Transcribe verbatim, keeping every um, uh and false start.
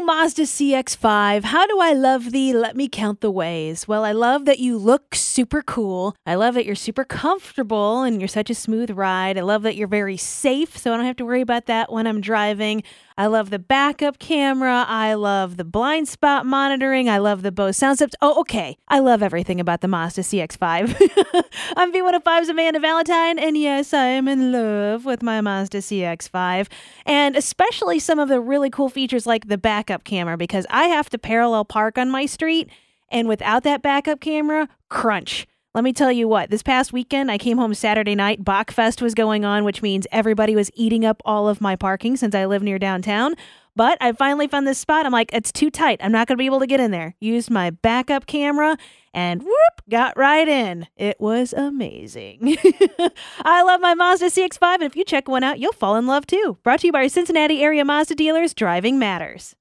Oh, Mazda C X five, how do I love thee? Let me count the ways. Well, I love that you look super cool. I love that you're super comfortable and you're such a smooth ride. I love that you're very safe, so I don't have to worry about that when I'm driving. I love the backup camera. I love the blind spot monitoring. I love the Bose sound systems. Oh, okay. I love everything about the Mazda C X five. I'm V one oh five's Amanda Valentine, and yes, I am in love with my Mazda C X five, and especially some of the really cool features like the backup camera, because I have to parallel park on my street, and without that backup camera, crunch. Let me tell you what, this past weekend, I came home Saturday night, Bachfest was going on, which means everybody was eating up all of my parking since I live near downtown. But I finally found this spot. I'm like, it's too tight. I'm not going to be able to get in there. Used my backup camera and whoop, got right in. It was amazing. I love my Mazda C X five, and if you check one out, you'll fall in love too. Brought to you by our Cincinnati area Mazda dealers, Driving Matters.